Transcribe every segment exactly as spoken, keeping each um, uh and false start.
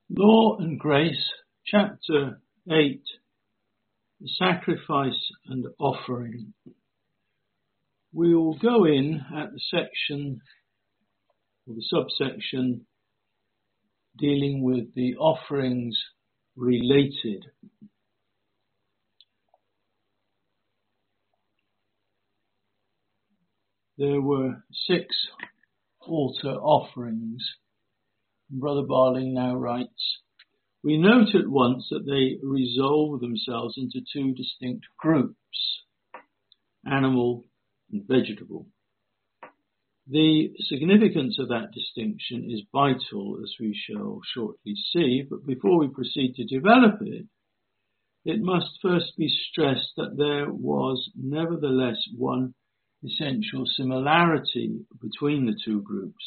Law and Grace, Chapter eight, Sacrifice and Offering. We will go in at the section, or the subsection, dealing with the offerings related. There were six altar offerings. Brother Barling now writes, we note at once that they resolve themselves into two distinct groups, animal and vegetable. The significance of that distinction is vital, as we shall shortly see, but before we proceed to develop it, it must first be stressed that there was nevertheless one essential similarity between the two groups.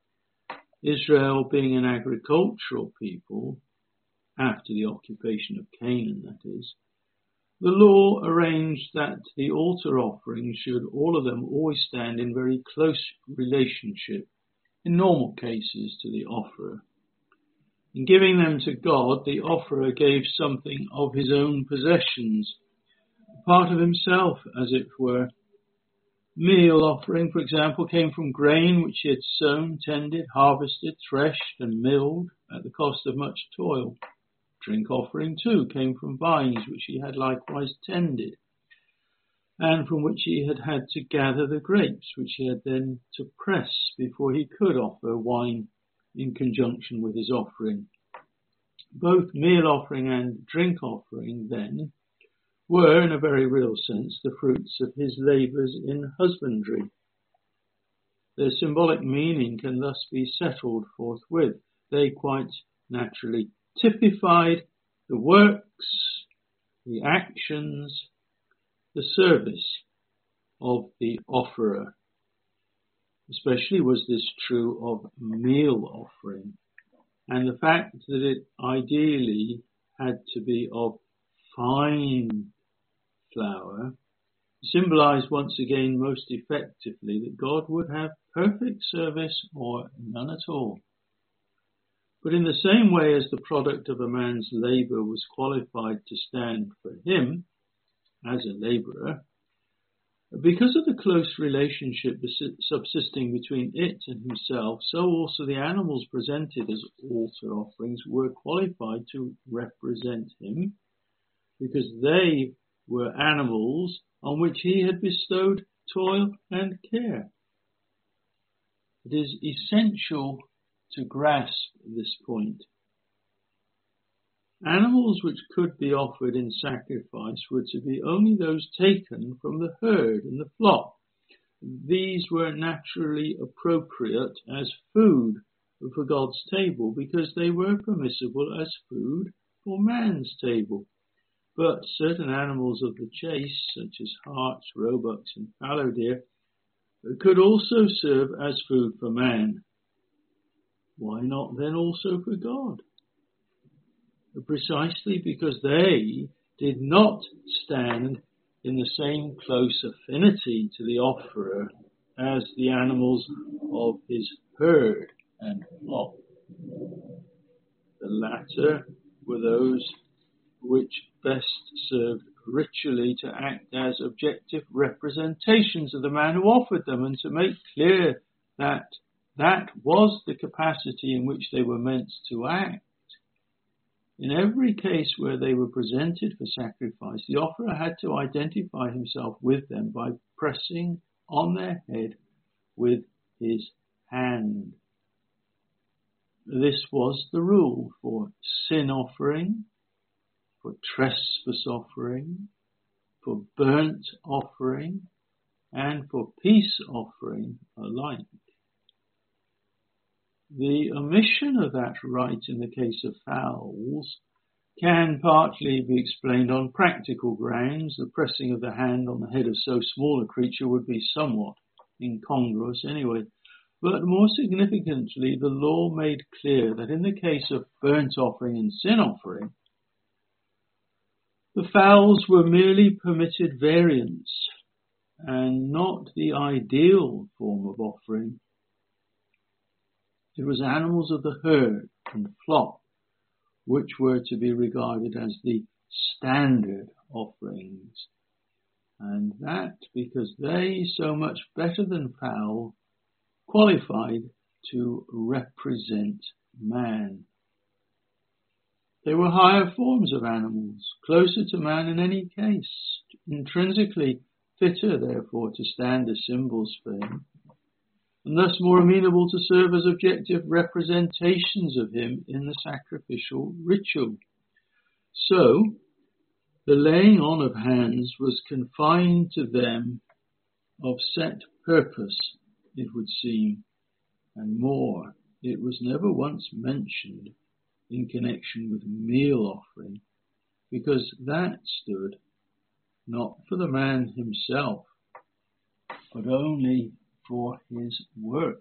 Israel being an agricultural people, after the occupation of Canaan that is, the law arranged that the altar offerings should all of them always stand in very close relationship, in normal cases, to the offerer. In giving them to God, the offerer gave something of his own possessions, part of himself, as it were. Meal offering, for example, came from grain which he had sown, tended, harvested, threshed and milled at the cost of much toil. Drink offering, too, came from vines which he had likewise tended, and from which he had had to gather the grapes, which he had then to press before he could offer wine in conjunction with his offering. Both meal offering and drink offering, then, were, in a very real sense, the fruits of his labours in husbandry. Their symbolic meaning can thus be settled forthwith. They quite naturally typified the works, the actions, the service of the offerer. Especially was this true of meal offering, and the fact that it ideally had to be of fine flour symbolized once again most effectively that God would have perfect service or none at all. But in the same way as the product of a man's labour was qualified to stand for him as a labourer, because of the close relationship subsisting between it and himself, so also the animals presented as altar offerings were qualified to represent him, because they were animals on which he had bestowed toil and care. It is essential to grasp this point. Animals which could be offered in sacrifice were to be only those taken from the herd and the flock. These were naturally appropriate as food for God's table because they were permissible as food for man's table. But certain animals of the chase, such as harts, roebucks and fallow deer, could also serve as food for man. Why not then also for God? Precisely because they did not stand in the same close affinity to the offerer as the animals of his herd and flock. The latter were those which best served ritually to act as objective representations of the man who offered them and to make clear that that was the capacity in which they were meant to act. In every case where they were presented for sacrifice, the offerer had to identify himself with them by pressing on their head with his hand. This was the rule for sin offering, for trespass offering, for burnt offering, and for peace offering alike. The omission of that rite in the case of fowls can partly be explained on practical grounds. The pressing of the hand on the head of so small a creature would be somewhat incongruous anyway. But more significantly, the law made clear that in the case of burnt offering and sin offering, the fowls were merely permitted variants and not the ideal form of offering. It was animals of the herd and flock which were to be regarded as the standard offerings. And that because they, so much better than fowl, qualified to represent man. They were higher forms of animals, closer to man in any case, intrinsically fitter, therefore, to stand as symbols for him, and thus more amenable to serve as objective representations of him in the sacrificial ritual. So, the laying on of hands was confined to them of set purpose, it would seem, and more, it was never once mentioned in connection with meal offering, because that stood not for the man himself, but only for his works.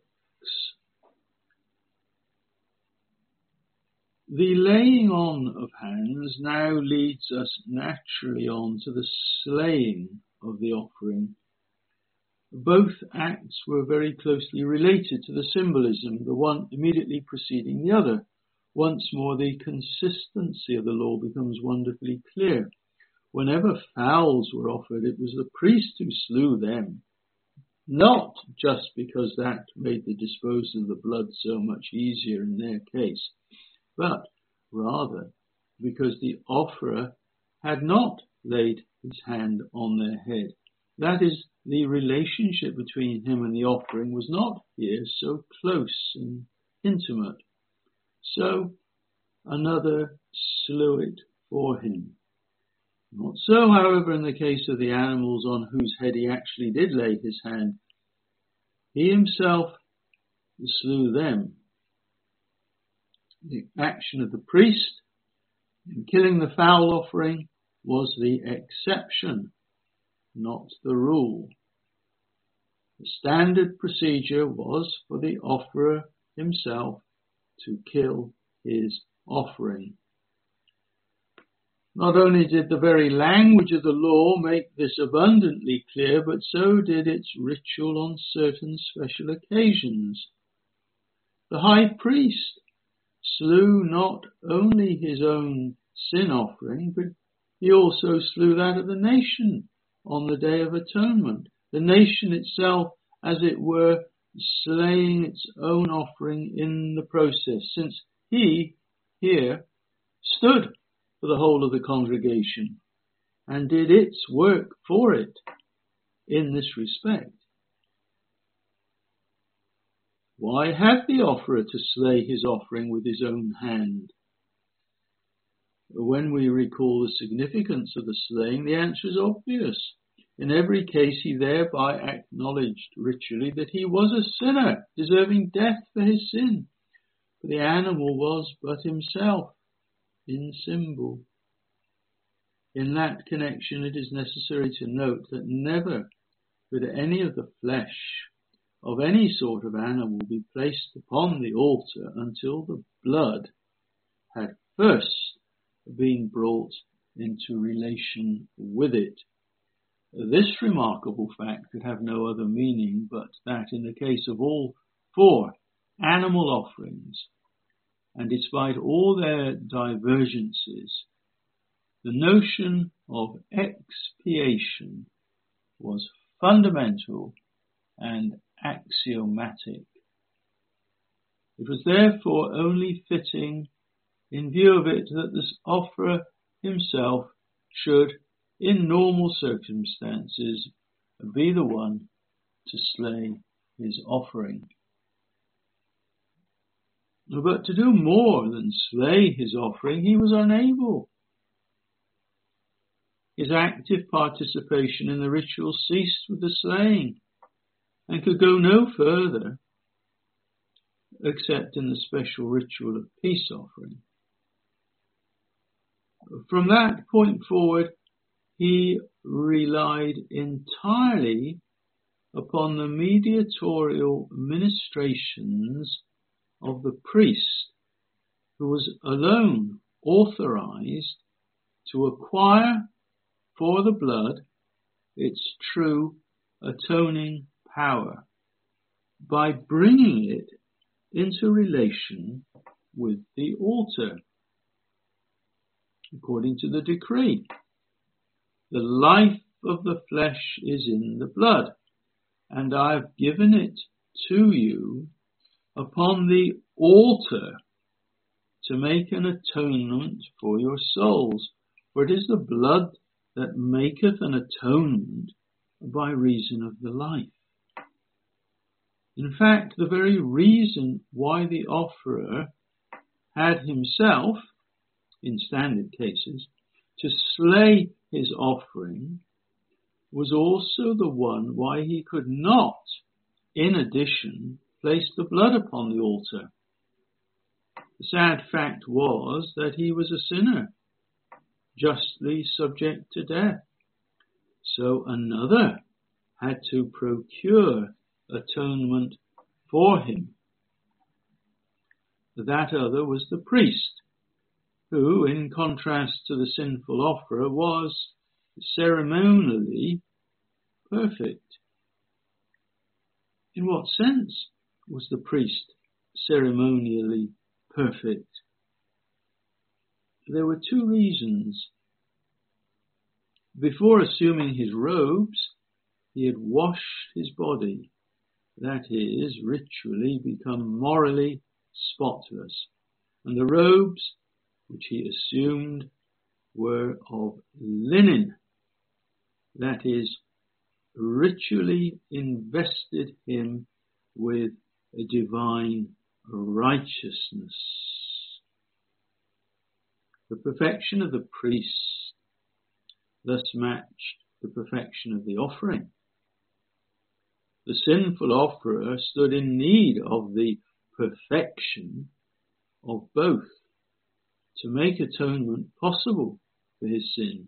The laying on of hands now leads us naturally on to the slaying of the offering. Both acts were very closely related to the symbolism, the one immediately preceding the other. Once more, the consistency of the law becomes wonderfully clear. Whenever fowls were offered, it was the priest who slew them, not just because that made the disposal of the blood so much easier in their case, but rather because the offerer had not laid his hand on their head. That is, the relationship between him and the offering was not here so close and intimate. So another slew it for him. Not so, however, in the case of the animals on whose head he actually did lay his hand. He himself slew them. The action of the priest in killing the fowl offering was the exception, not the rule. The standard procedure was for the offerer himself to kill his offering. Not only did the very language of the law make this abundantly clear, but so did its ritual on certain special occasions. The high priest slew not only his own sin offering, but he also slew that of the nation on the Day of Atonement. The nation itself, as it were, slaying its own offering in the process, since he here stood for the whole of the congregation and did its work for it in this respect. Why had the offerer to slay his offering with his own hand? When we recall the significance of the slaying, the answer is obvious. In every case, he thereby acknowledged ritually that he was a sinner, deserving death for his sin. For the animal was but himself, in symbol. In that connection, it is necessary to note that never could any of the flesh of any sort of animal be placed upon the altar until the blood had first been brought into relation with it. This remarkable fact could have no other meaning but that in the case of all four animal offerings, and despite all their divergences, the notion of expiation was fundamental and axiomatic. It was therefore only fitting, in view of it, that the offerer himself should, in normal circumstances, be the one to slay his offering. But to do more than slay his offering, he was unable. His active participation in the ritual ceased with the slaying and could go no further except in the special ritual of peace offering. From that point forward, he relied entirely upon the mediatorial ministrations of the priest, who was alone authorized to acquire for the blood its true atoning power by bringing it into relation with the altar. according to the decree. The life of the flesh is in the blood, and I have given it to you upon the altar to make an atonement for your souls. For it is the blood that maketh an atonement by reason of the life. In fact, the very reason why the offerer had himself, in standard cases, to slay his offering was also the one why he could not, in addition, place the blood upon the altar. The sad fact was that he was a sinner, justly subject to death. So another had to procure atonement for him. That other was the priest, who, in contrast to the sinful offerer, was ceremonially perfect. In what sense was the priest ceremonially perfect? There were two reasons. Before assuming his robes, he had washed his body, that is, ritually become morally spotless, and the robes which he assumed were of linen, that is, ritually invested him with a divine righteousness. The perfection of the priest thus matched the perfection of the offering. The sinful offerer stood in need of the perfection of both to make atonement possible for his sin.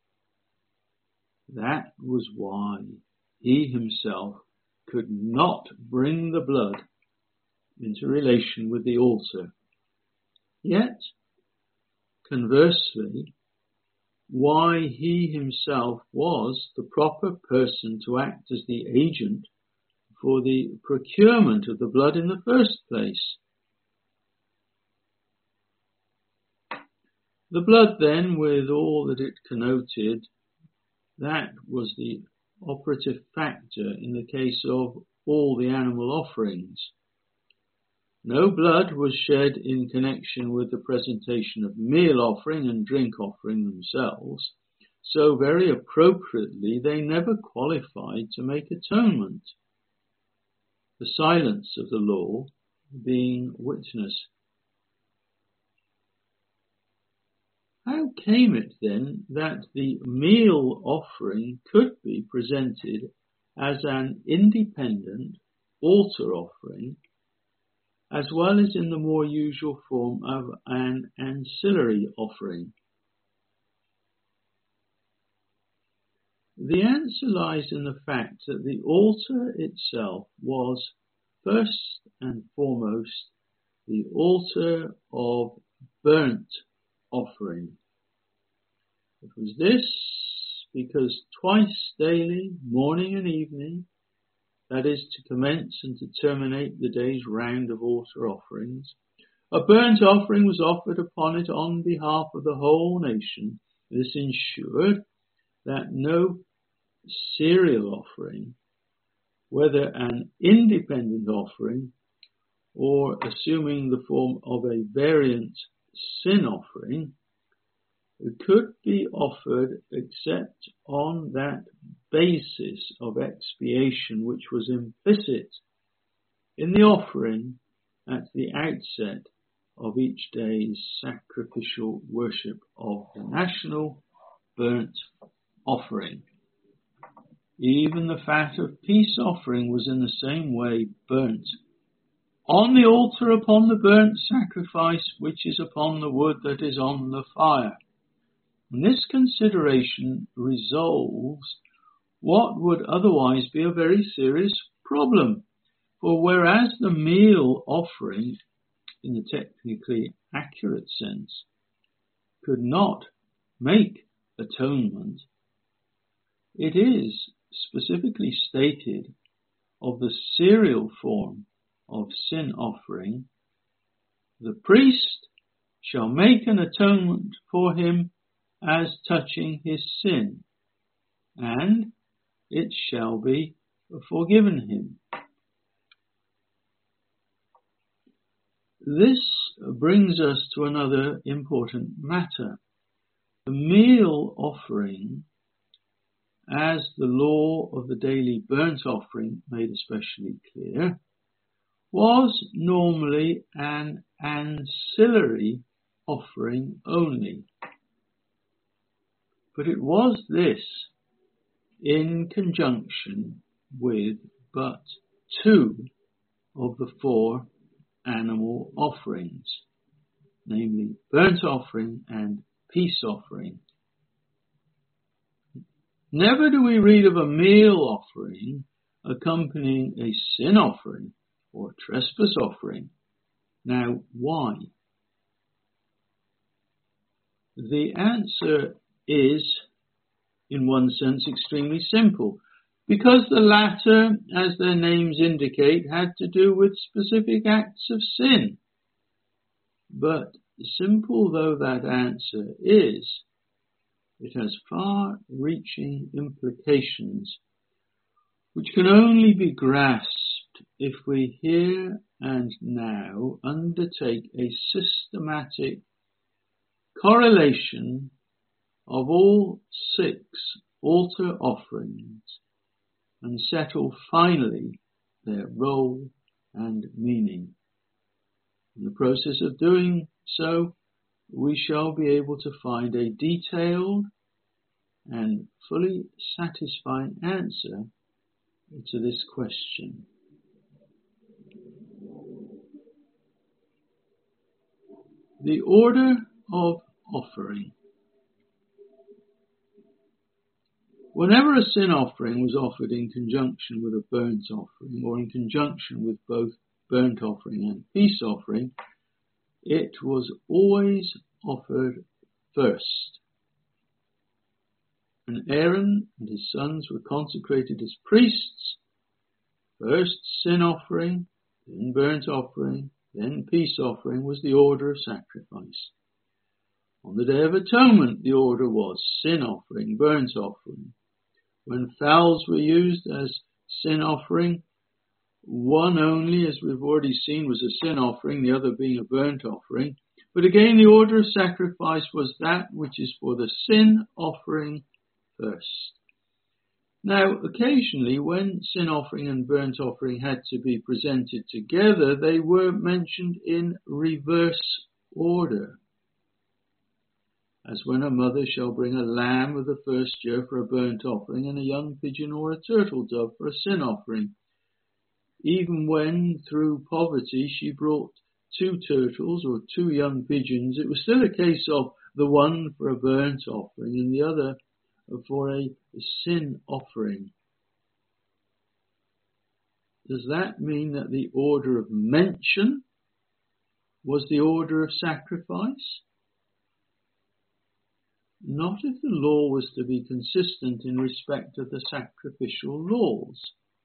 That was why he himself could not bring the blood into relation with the altar. Yet, conversely, why he himself was the proper person to act as the agent for the procurement of the blood in the first place. The blood then, with all that it connoted, that was the operative factor in the case of all the animal offerings. No blood was shed in connection with the presentation of meal offering and drink offering themselves, so very appropriately they never qualified to make atonement. The silence of the law being witness. How came it then that the meal offering could be presented as an independent altar offering, as well as in the more usual form of an ancillary offering? The answer lies in the fact that the altar itself was first and foremost the altar of burnt offering. It was this because twice daily, morning and evening, that is, to commence and to terminate the day's round of altar offerings, a burnt offering was offered upon it on behalf of the whole nation. This ensured that no cereal offering, whether an independent offering or assuming the form of a variant sin offering, could be offered except on that basis of expiation which was implicit in the offering at the outset of each day's sacrificial worship of the national burnt offering. Even the fat of peace offering was in the same way burnt on the altar upon the burnt sacrifice which is upon the wood that is on the fire. And this consideration resolves what would otherwise be a very serious problem. For whereas the meal offering, in the technically accurate sense, could not make atonement, it is specifically stated of the cereal form of sin offering, the priest shall make an atonement for him as touching his sin, and it shall be forgiven him. This brings us to another important matter. The meal offering, as the law of the daily burnt offering made especially clear, was normally an ancillary offering only. But it was this in conjunction with but two of the four animal offerings, namely burnt offering and peace offering. Never do we read of a meal offering accompanying a sin offering or trespass offering. Now, why? The answer is, in one sense, extremely simple, because the latter, as their names indicate, had to do with specific acts of sin. But simple though that answer is, it has far-reaching implications which can only be grasped if we here and now undertake a systematic correlation of all six altar offerings and settle finally their role and meaning. In the process of doing so, we shall be able to find a detailed and fully satisfying answer to this question. The order of offering. Whenever a sin offering was offered in conjunction with a burnt offering, or in conjunction with both burnt offering and peace offering, it was always offered first. And Aaron and his sons were consecrated as priests. First sin offering, then burnt offering, then peace offering was the order of sacrifice. On the Day of Atonement, the order was sin offering, burnt offering. When fowls were used as sin offering, one only, as we've already seen, was a sin offering, the other being a burnt offering. But again, the order of sacrifice was that which is for the sin offering first. Now, occasionally, when sin offering and burnt offering had to be presented together, they were mentioned in reverse order. As when a mother shall bring a lamb of the first year for a burnt offering and a young pigeon or a turtle dove for a sin offering. Even when, through poverty, she brought two turtles or two young pigeons, it was still a case of the one for a burnt offering and the other for a sin offering. Does that mean that the order of mention was the order of sacrifice? Not if the law was to be consistent in respect of the sacrificial laws.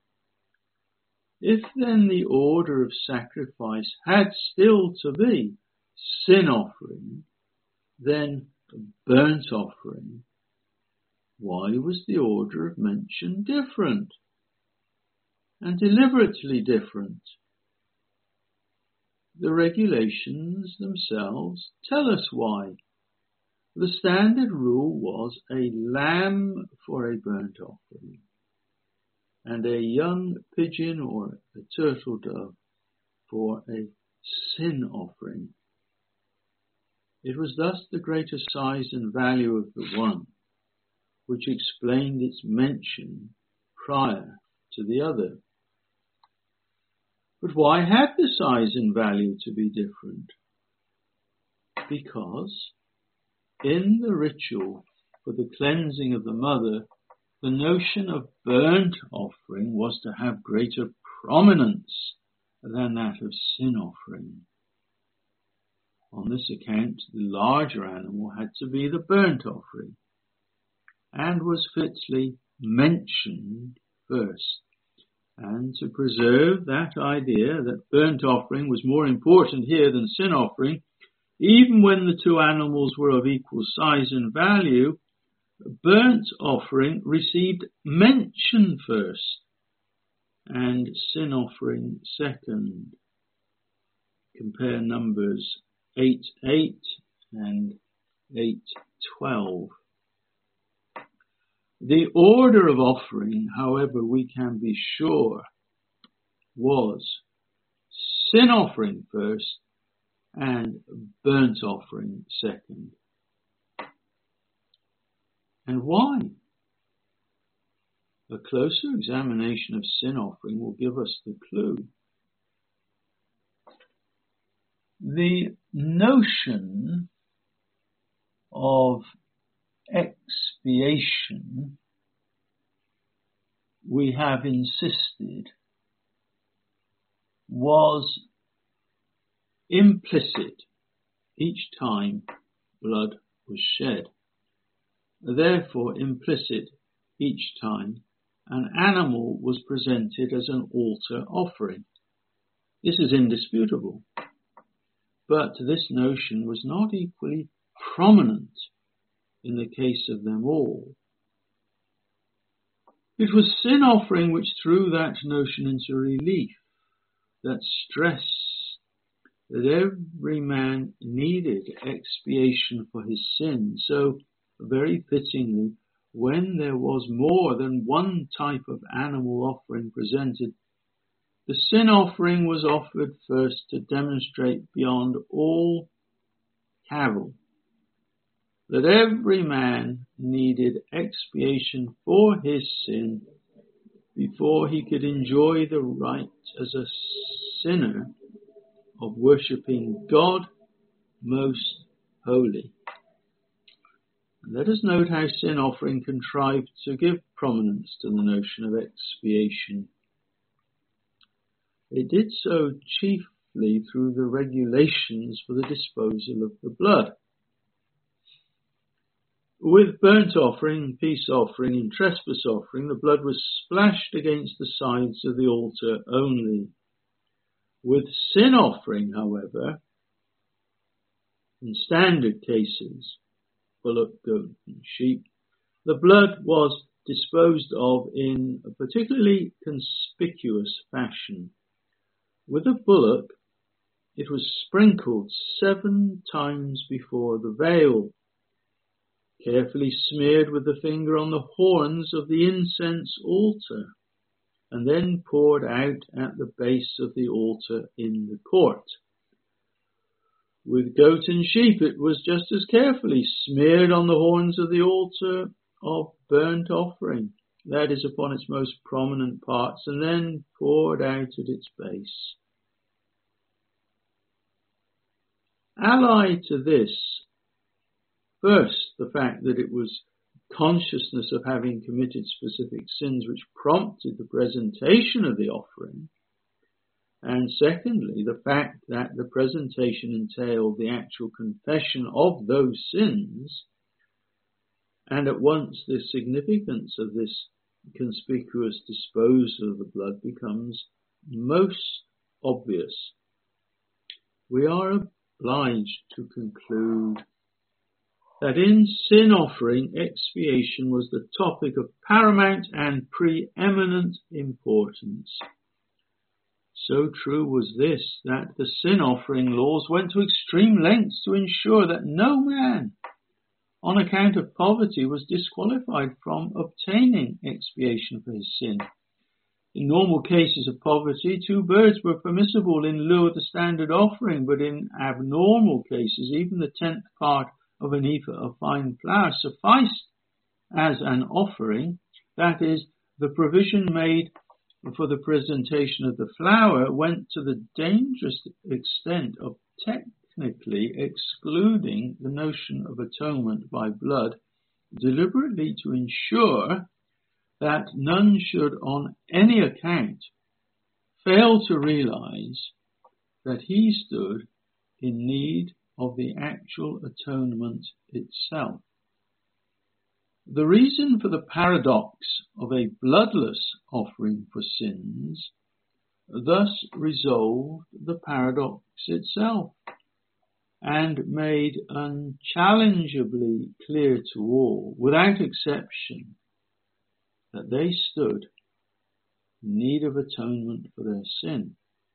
If then the order of sacrifice had still to be sin offering, then burnt offering, why was the order of mention different? And deliberately different? The regulations themselves tell us why. The standard rule was a lamb for a burnt offering and a young pigeon or a turtle dove for a sin offering. It was thus the greater size and value of the one which explained its mention prior to the other. But why had the size and value to be different? Because in the ritual for the cleansing of the mother, the notion of burnt offering was to have greater prominence than that of sin offering. On this account, the larger animal had to be the burnt offering, and was fitly mentioned first. And to preserve that idea that burnt offering was more important here than sin offering, Even when the two animals were of equal size and value, burnt offering received mention first and sin offering second. Compare Numbers eight eight and eight twelve. The order of offering, however, we can be sure, was sin offering first and burnt offering second. And why? A closer examination of sin offering will give us the clue. The notion of expiation, we have insisted, was implicit each time blood was shed. Therefore, implicit each time an animal was presented as an altar offering. This is indisputable. But this notion was not equally prominent in the case of them all. It was sin offering which threw that notion into relief, that stressed that every man needed expiation for his sin. So, very fittingly, when there was more than one type of animal offering presented, the sin offering was offered first to demonstrate beyond all cavil that every man needed expiation for his sin before he could enjoy the right as a sinner of worshipping God most holy. And let us note how sin offering contrived to give prominence to the notion of expiation. It did so chiefly through the regulations for the disposal of the blood. With burnt offering, peace offering, and trespass offering, the blood was splashed against the sides of the altar only. With sin offering, however, in standard cases, bullock, goat, and sheep, the blood was disposed of in a particularly conspicuous fashion. With a bullock, it was sprinkled seven times before the veil, carefully smeared with the finger on the horns of the incense altar, and then poured out at the base of the altar in the court. With goat and sheep, it was just as carefully smeared on the horns of the altar of burnt offering, that is, upon its most prominent parts, and then poured out at its base. Allied to this, first, the fact that it was consciousness of having committed specific sins which prompted the presentation of the offering, and secondly, the fact that the presentation entailed the actual confession of those sins, and at once the significance of this conspicuous disposal of the blood becomes most obvious. We are obliged to conclude that in sin offering, expiation was the topic of paramount and preeminent importance. So true was this that the sin offering laws went to extreme lengths to ensure that no man, on account of poverty, was disqualified from obtaining expiation for his sin. In normal cases of poverty, two birds were permissible in lieu of the standard offering, but in abnormal cases, even the tenth part of an ephah of fine flour sufficed as an offering. That is, the provision made for the presentation of the flour went to the dangerous extent of technically excluding the notion of atonement by blood, deliberately to ensure that none should on any account fail to realize that he stood in need of the actual atonement itself. The reason for the paradox of a bloodless offering for sins thus resolved the paradox itself. and made unchallengeably clear to all, without exception, that they stood in need of atonement for their sin.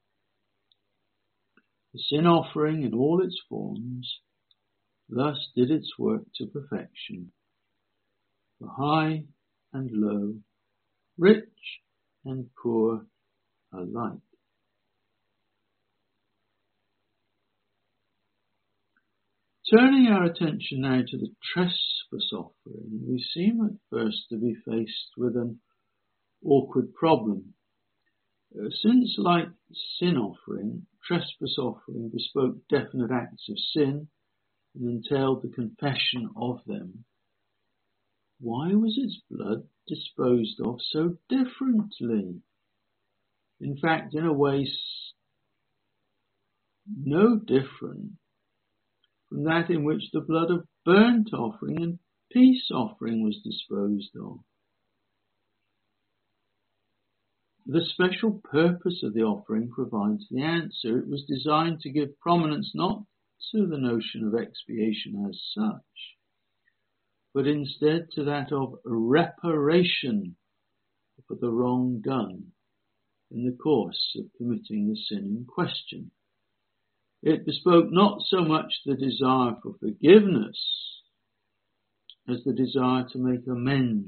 The sin offering in all its forms thus did its work to perfection, for high and low, rich and poor alike. Turning our attention now to the trespass offering, we seem at first to be faced with an awkward problem. Uh, since, like sin offering, trespass offering bespoke definite acts of sin and entailed the confession of them, why was its blood disposed of so differently? In fact, in a way, no different from that in which the blood of burnt offering and peace offering was disposed of. The special purpose of the offering provides the answer. It was designed to give prominence not to the notion of expiation as such, but instead to that of reparation for the wrong done in the course of committing the sin in question. It bespoke not so much the desire for forgiveness as the desire to make amends.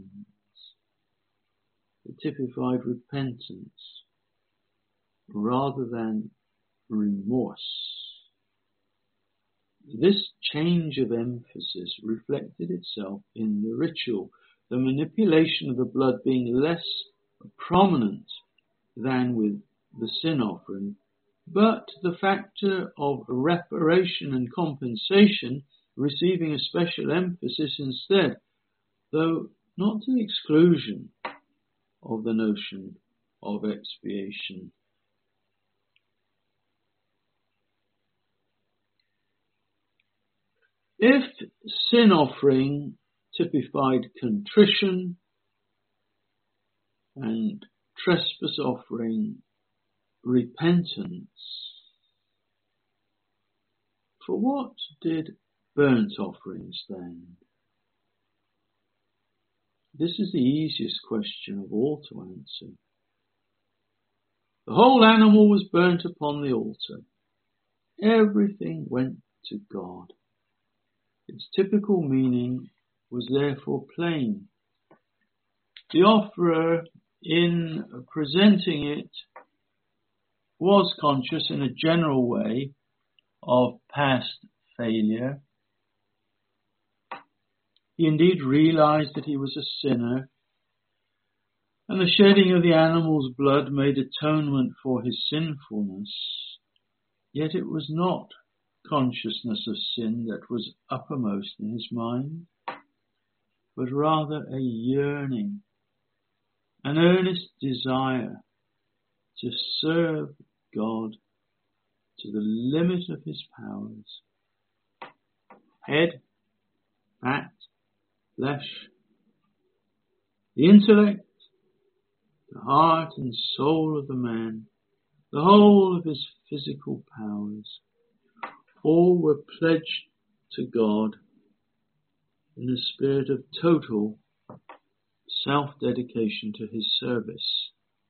It typified repentance rather than remorse. This change of emphasis reflected itself in the ritual, the manipulation of the blood being less prominent than with the sin offering, but the factor of reparation and compensation receiving a special emphasis instead, though not to the exclusion of the notion of expiation. If sin offering typified contrition and trespass offering repentance, for what did burnt offering stand? This is the easiest question of all to answer. The whole animal was burnt upon the altar. Everything went to God. Its typical meaning was therefore plain. The offerer, in presenting it, was conscious in a general way of past failure. He indeed realized that he was a sinner, and the shedding of the animal's blood made atonement for his sinfulness. Yet it was not consciousness of sin that was uppermost in his mind, but rather a yearning, an earnest desire to serve God to the limit of his powers. Head, fat, flesh, the intellect, the heart and soul of the man, the whole of his physical powers, all were pledged to God in a spirit of total self-dedication to his service.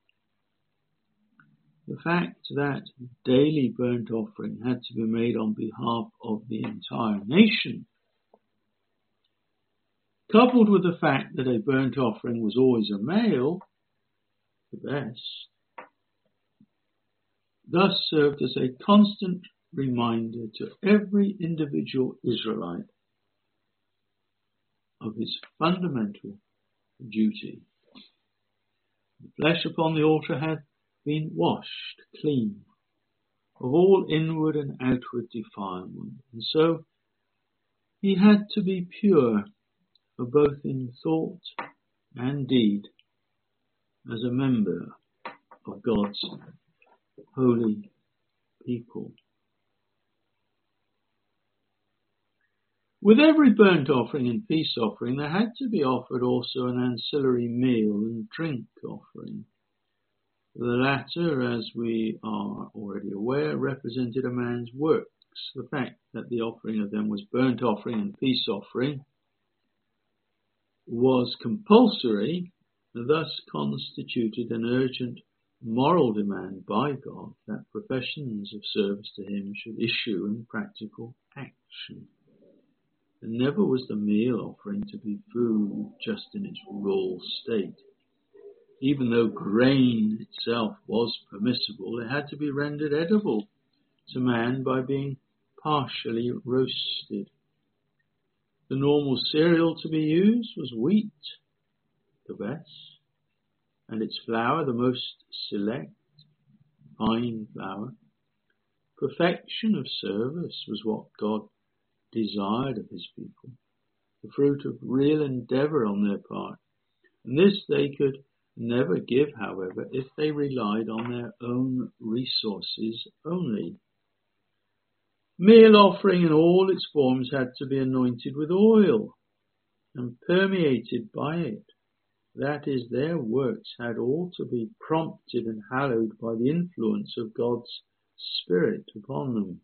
The fact that daily burnt offering had to be made on behalf of the entire nation, coupled with the fact that a burnt offering was always a male, the best, thus served as a constant reminder to every individual Israelite of his fundamental duty. The flesh upon the altar had been washed clean of all inward and outward defilement, and so he had to be pure for both in thought and deed as a member of God's holy people. With every burnt offering and peace offering, there had to be offered also an ancillary meal and drink offering. The latter, as we are already aware, represented a man's works the fact that the offering of them was burnt offering and peace offering, was compulsory, thus constituted an urgent moral demand by God that professions of service to him should issue in practical action. And never was the meal offering to be food just in its raw state. Even though grain itself was permissible, it had to be rendered edible to man by being partially roasted. The normal cereal to be used was wheat, the best, and its flour the most select, fine flour. Perfection of service was what God desired of his people, the fruit of real endeavour on their part. And this they could never give, however, if they relied on their own resources only. Meal offering in all its forms had to be anointed with oil and permeated by it. That is, their works had all to be prompted and hallowed by the influence of God's Spirit upon them.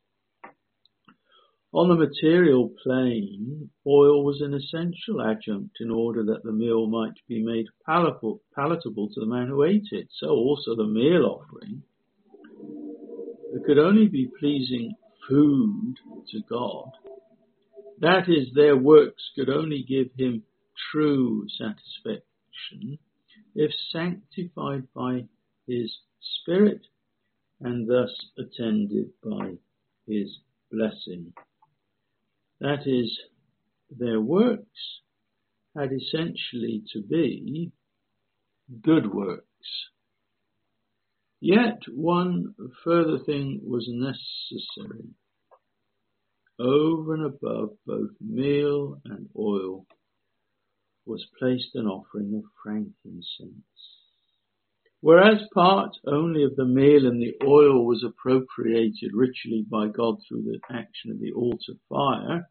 On the material plane, oil was an essential adjunct in order that the meal might be made palatable, palatable to the man who ate it. So also the meal offering. It could only be pleasing food to God. That is, their works could only give him true satisfaction if sanctified by his Spirit and thus attended by his blessing. That is, their works had essentially to be good works. Yet one further thing was necessary. Over and above both meal and oil was placed an offering of frankincense. Whereas part only of the meal and the oil was appropriated ritually by God through the action of the altar fire,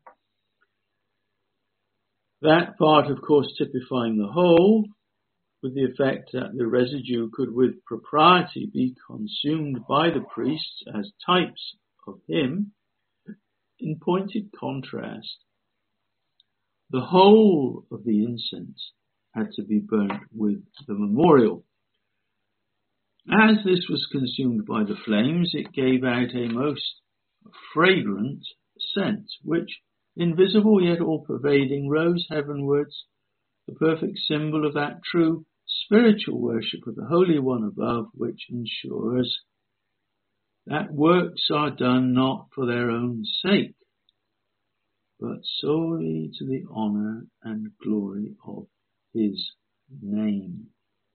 that part, of course, typifying the whole, with the effect that the residue could with propriety be consumed by the priests as types of him. In pointed contrast, the whole of the incense had to be burnt with the memorial. As this was consumed by the flames, it gave out a most fragrant scent, which, invisible yet all-pervading, rose heavenwards, the perfect symbol of that true spiritual worship of the Holy One above, which ensures that works are done not for their own sake, but solely to the honour and glory of his name.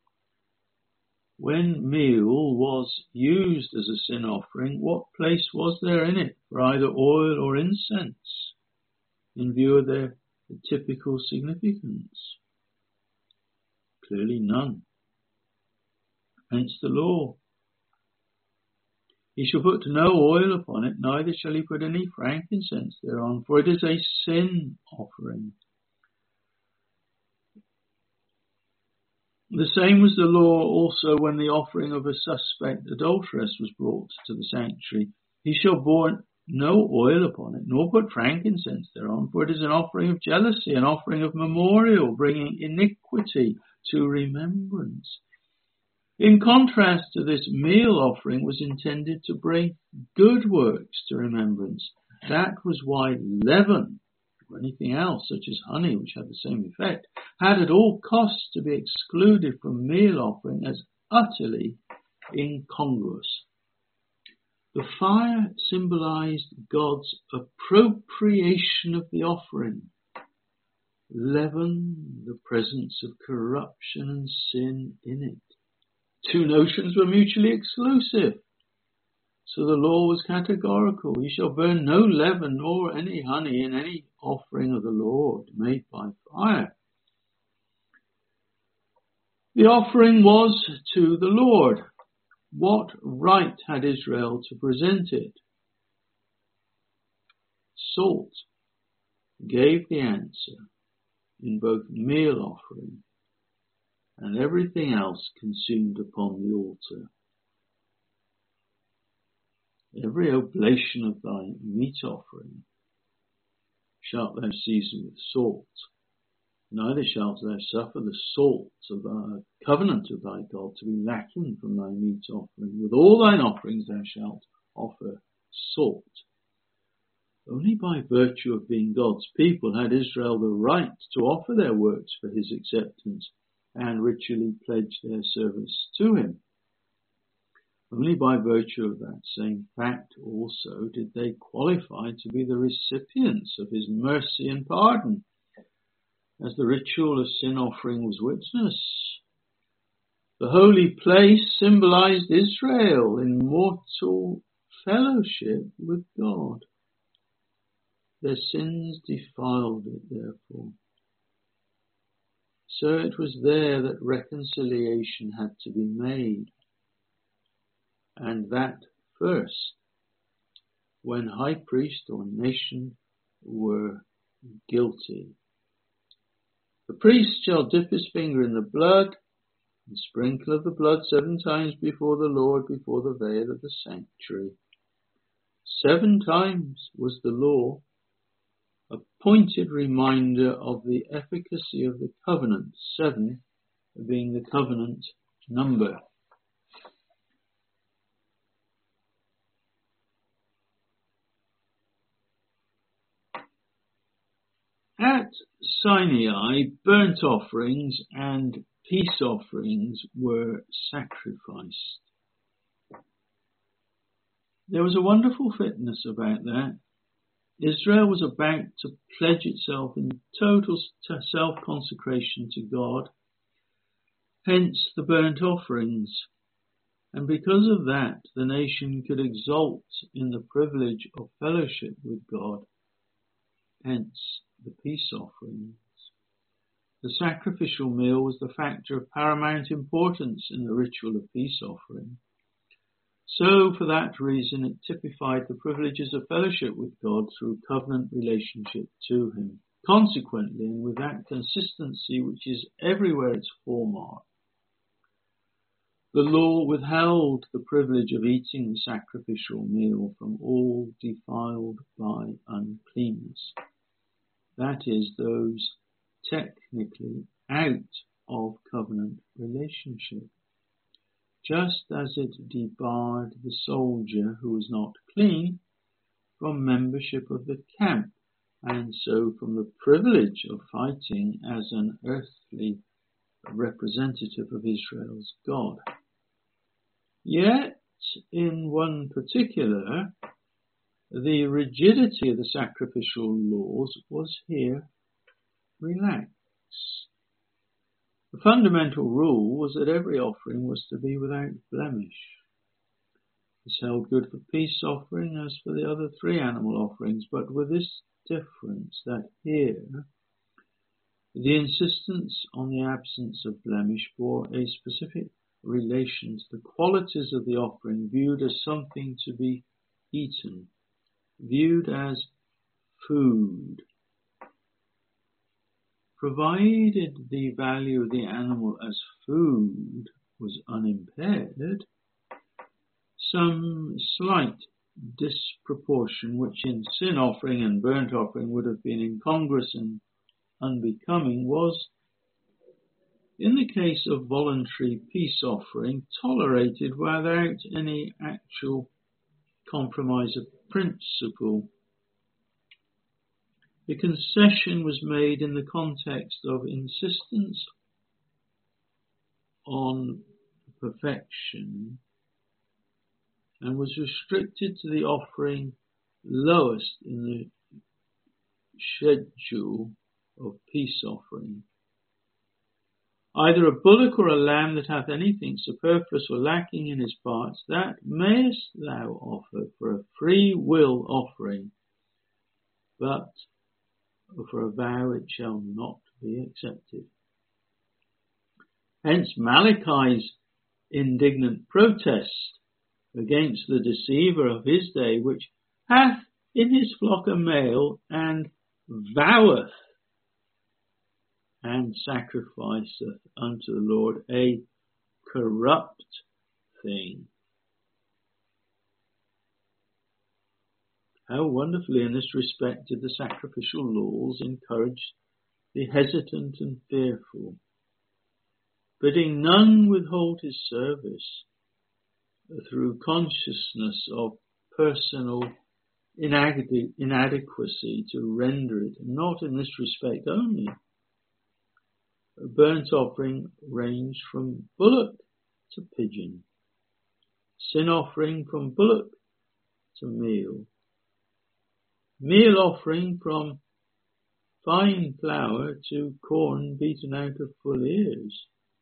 When meal was used as a sin offering, what place was there in it for either oil or incense, in view of their typical significance? Clearly none. Hence the law. He shall put no oil upon it, neither shall he put any frankincense thereon, for it is a sin offering. The same was the law also when the offering of a suspect adulteress was brought to the sanctuary. He shall pour no oil upon it, nor put frankincense thereon, for it is an offering of jealousy, an offering of memorial, bringing iniquity to remembrance. In contrast to this, meal offering was intended to bring good works to remembrance. That was why leaven, or anything else such as honey, which had the same effect, had at all costs to be excluded from meal offering as utterly incongruous. The fire symbolized God's appropriation of the offering. Leaven, the presence of corruption and sin in it. Two notions were mutually exclusive. So the law was categorical. You shall burn no leaven nor any honey in any offering of the Lord made by fire. The offering was to the Lord. What right had Israel to present it? Salt gave the answer in both meal offering and everything else consumed upon the altar. Every oblation of thy meat offering shalt thou season with salt. Neither shalt thou suffer the salt of the covenant of thy God to be lacking from thy meat offering. With all thine offerings thou shalt offer salt. Only by virtue of being God's people had Israel the right to offer their works for his acceptance and ritually pledge their service to him. Only by virtue of that same fact also did they qualify to be the recipients of his mercy and pardon, as the ritual of sin offering was witness. The holy place symbolized Israel in mortal fellowship with God. Their sins defiled it, therefore. So it was there that reconciliation had to be made. And that first, when high priest or nation were guilty. The priest shall dip his finger in the blood and sprinkle of the blood seven times before the Lord, before the veil of the sanctuary. Seven times was the law, a pointed reminder of the efficacy of the covenant, seven being the covenant number. At Sinai, burnt offerings and peace offerings were sacrificed. There was a wonderful fitness about that. Israel was about to pledge itself in total self-consecration to God, hence the burnt offerings. And because of that, the nation could exult in the privilege of fellowship with God, hence the peace offerings. The sacrificial meal was the factor of paramount importance in the ritual of peace offering. So, for that reason, it typified the privileges of fellowship with God through covenant relationship to him. Consequently, and with that consistency which is everywhere its hallmark, the law withheld the privilege of eating the sacrificial meal from all defiled by uncleanness. That is, those technically out of covenant relationship. Just as it debarred the soldier who was not clean from membership of the camp, and so from the privilege of fighting as an earthly representative of Israel's God. Yet, in one particular, the rigidity of the sacrificial laws was here relaxed. The fundamental rule was that every offering was to be without blemish. This held good for peace offering as for the other three animal offerings, but with this difference that here the insistence on the absence of blemish bore a specific relation to the qualities of the offering viewed as something to be eaten, viewed as food. Provided the value of the animal as food was unimpaired, some slight disproportion, which in sin offering and burnt offering would have been incongruous and unbecoming, was, in the case of voluntary peace offering, tolerated without any actual compromise of principle. The concession was made in the context of insistence on perfection and was restricted to the offering lowest in the schedule of peace offering. Either a bullock or a lamb that hath anything superfluous or lacking in his parts, that mayest thou offer for a free will offering, but for a vow it shall not be accepted. Hence Malachi's indignant protest against the deceiver of his day, which hath in his flock a male, and voweth and sacrificeth unto the Lord a corrupt thing. How wonderfully in this respect did the sacrificial laws encourage the hesitant and fearful, bidding none withhold his service through consciousness of personal inade- inadequacy to render it, and not in this respect only. A burnt offering ranged from bullock to pigeon, sin offering from bullock to meal, meal offering from fine flour to corn beaten out of full ears.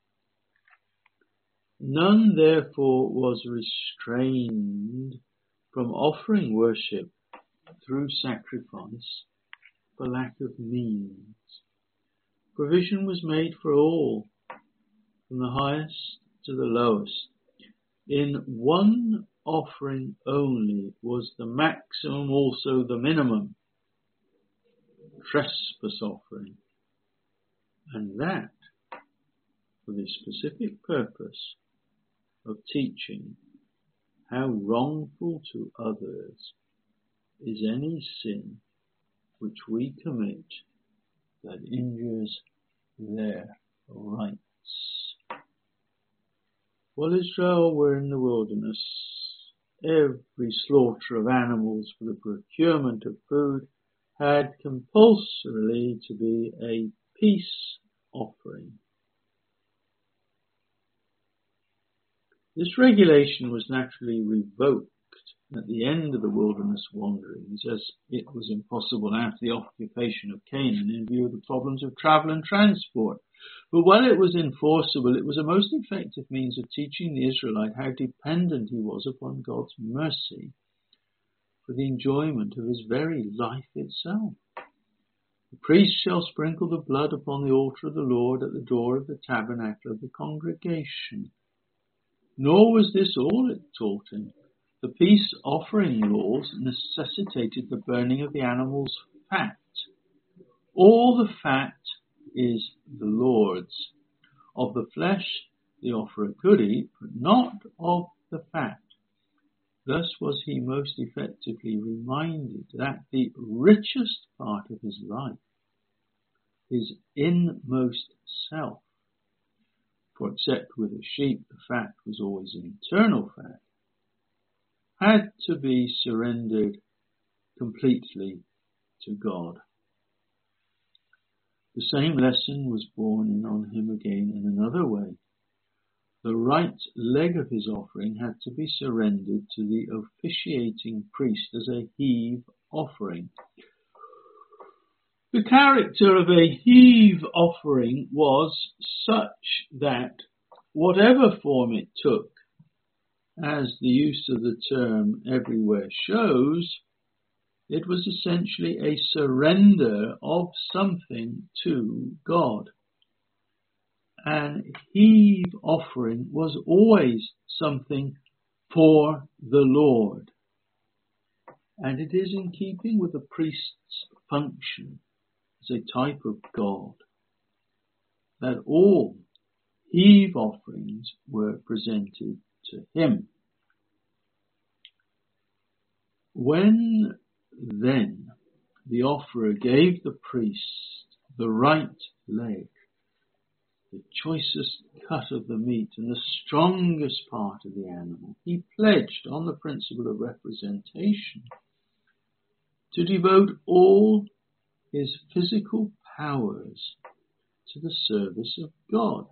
None therefore was restrained from offering worship through sacrifice for lack of means. Provision was made for all, from the highest to the lowest. In one offering only was the maximum also the minimum, trespass offering, and that for the specific purpose of teaching how wrongful to others is any sin which we commit that injures their rights. While Israel were in the wilderness, every slaughter of animals for the procurement of food had compulsorily to be a peace offering. This regulation was naturally revoked at the end of the wilderness wanderings, as it was impossible after the occupation of Canaan in view of the problems of travel and transport. But while it was enforceable, it was a most effective means of teaching the Israelite how dependent he was upon God's mercy for the enjoyment of his very life itself. The priest shall sprinkle the blood upon the altar of the Lord at the door of the tabernacle of the congregation. Nor was this all it taught him. The peace offering laws necessitated the burning of the animal's fat. All the fat is the Lord's. Of the flesh the offerer could eat, but not of the fat. Thus was he most effectively reminded that the richest part of his life, his inmost self, for except with a sheep the fat was always internal fat, had to be surrendered completely to God. The same lesson was borne in on him again in another way. The right leg of his offering had to be surrendered to the officiating priest as a heave offering. The character of a heave offering was such that, whatever form it took, as the use of the term everywhere shows, it was essentially a surrender of something to God. An heave offering was always something for the Lord, and it is in keeping with the priest's function as a type of God that all heave offerings were presented to him. When then the offerer gave the priest the right leg, the choicest cut of the meat and the strongest part of the animal, he pledged on the principle of representation to devote all his physical powers to the service of God.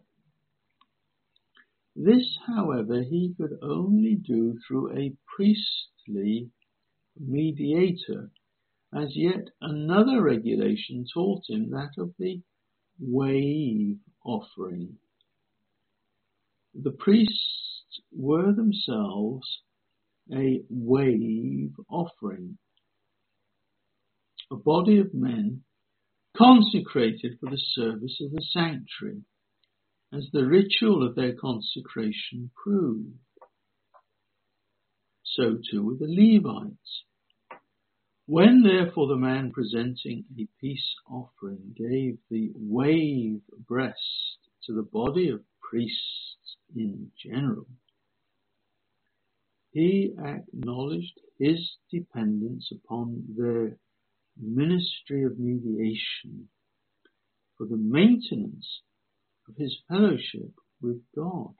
This, however, he could only do through a priestly mediator, as yet another regulation taught him that of the wave offering. The priests were themselves a wave offering, a body of men consecrated for the service of the sanctuary, as the ritual of their consecration proved. So too with the Levites. When therefore the man presenting a peace offering gave the wave breast to the body of priests in general, he acknowledged his dependence upon their ministry of mediation for the maintenance of his fellowship with God.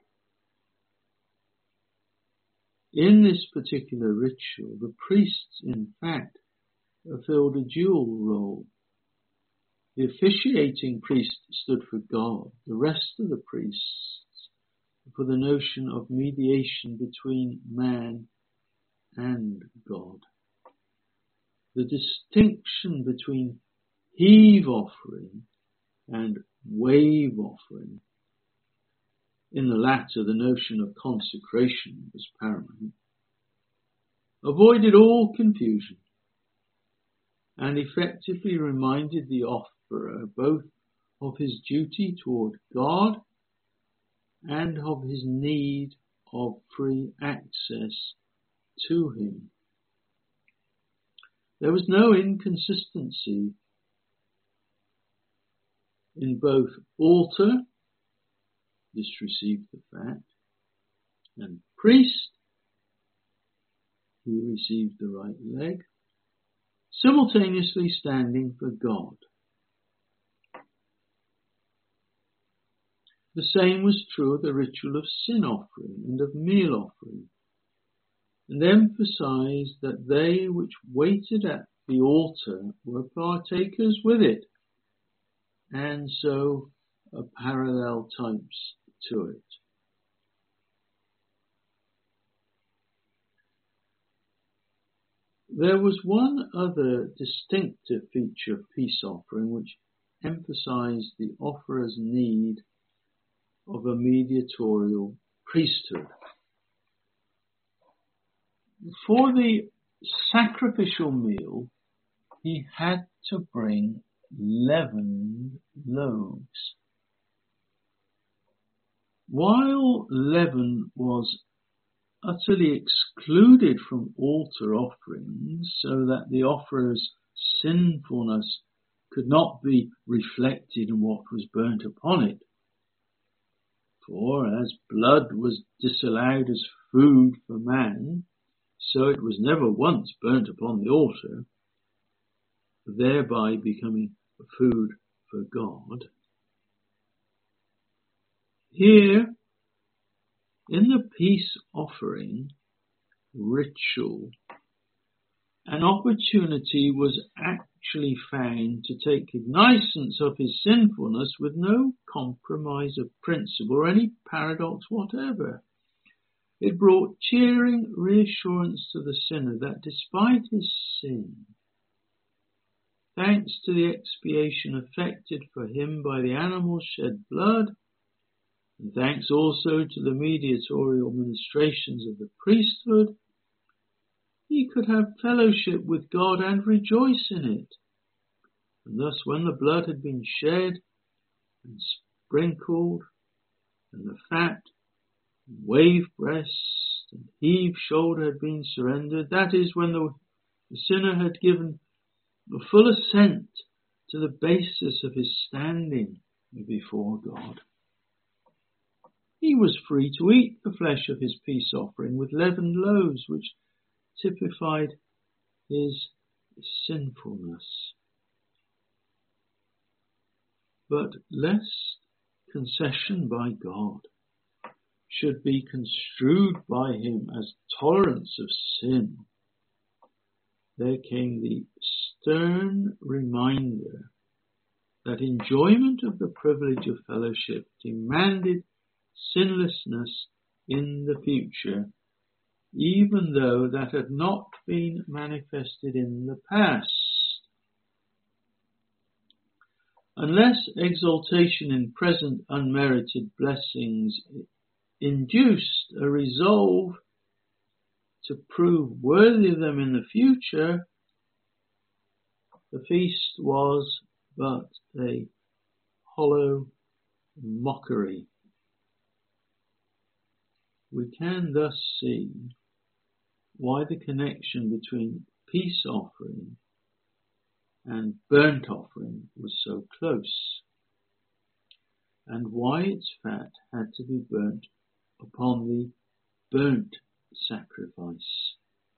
In this particular ritual, the priests, in fact, filled a dual role. The officiating priest stood for God, the rest of the priests for the notion of mediation between man and God. The distinction between heave offering and wave offering, in the latter the notion of consecration was paramount, avoided all confusion and effectively reminded the offerer both of his duty toward God and of his need of free access to him. There was no inconsistency in both altar, this received the fact, and priest, he received the right leg, simultaneously standing for God. The same was true of the ritual of sin offering and of meal offering, and emphasized that they which waited at the altar were partakers with it, and so are parallel types to it. There was one other distinctive feature of peace offering which emphasized the offerer's need of a mediatorial priesthood. For the sacrificial meal, he had to bring leavened loaves. While leaven was utterly excluded from altar offerings so that the offerer's sinfulness could not be reflected in what was burnt upon it, for as blood was disallowed as food for man, so it was never once burnt upon the altar, thereby becoming food for God. Here, in the peace offering ritual, an opportunity was actually found to take cognizance of his sinfulness with no compromise of principle or any paradox whatever. It brought cheering reassurance to the sinner that despite his sin, thanks to the expiation effected for him by the animal's shed blood, and thanks also to the mediatorial ministrations of the priesthood, he could have fellowship with God and rejoice in it. And thus when the blood had been shed and sprinkled, and the fat, wave breast and heave shoulder had been surrendered, that is, when the, the sinner had given the full assent to the basis of his standing before God, he was free to eat the flesh of his peace offering with leavened loaves, which typified his sinfulness. But lest concession by God should be construed by him as tolerance of sin, there came the stern reminder that enjoyment of the privilege of fellowship demanded sinlessness in the future, even though that had not been manifested in the past. Unless exaltation in present unmerited blessings induced a resolve to prove worthy of them in the future, the feast was but a hollow mockery. We can thus see why the connection between peace offering and burnt offering was so close, and why its fat had to be burnt upon the burnt sacrifice.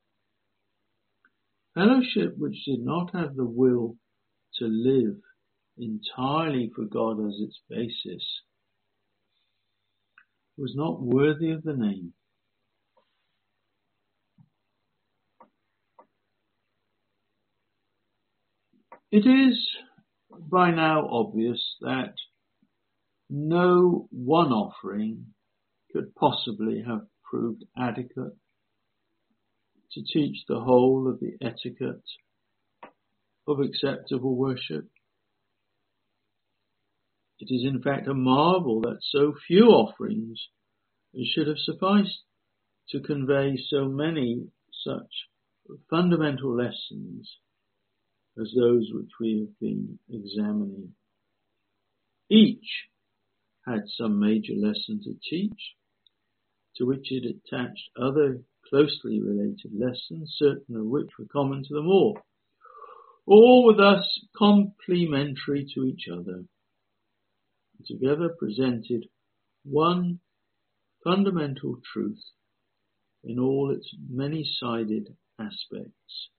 Fellowship which did not have the will to live entirely for God as its basis was not worthy of the name. It is by now obvious that no one offering could possibly have proved adequate to teach the whole of the etiquette of acceptable worship. It is in fact a marvel that so few offerings should have sufficed to convey so many such fundamental lessons as those which we have been examining. Each had some major lesson to teach, to which it attached other closely related lessons, certain of which were common to them all. All were thus complementary to each other, and together presented one fundamental truth in all its many-sided aspects.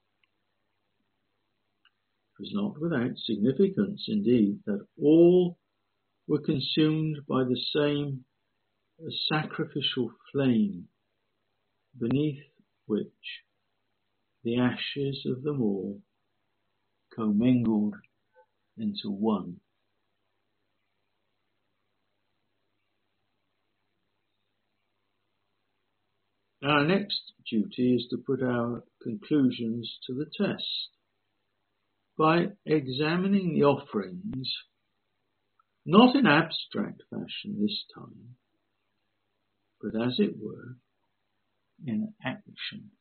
It was not without significance, indeed, that all were consumed by the same sacrificial flame, beneath which the ashes of them all commingled into one. Our next duty is to put our conclusions to the test by examining the offerings, not in abstract fashion this time, but as it were, in action.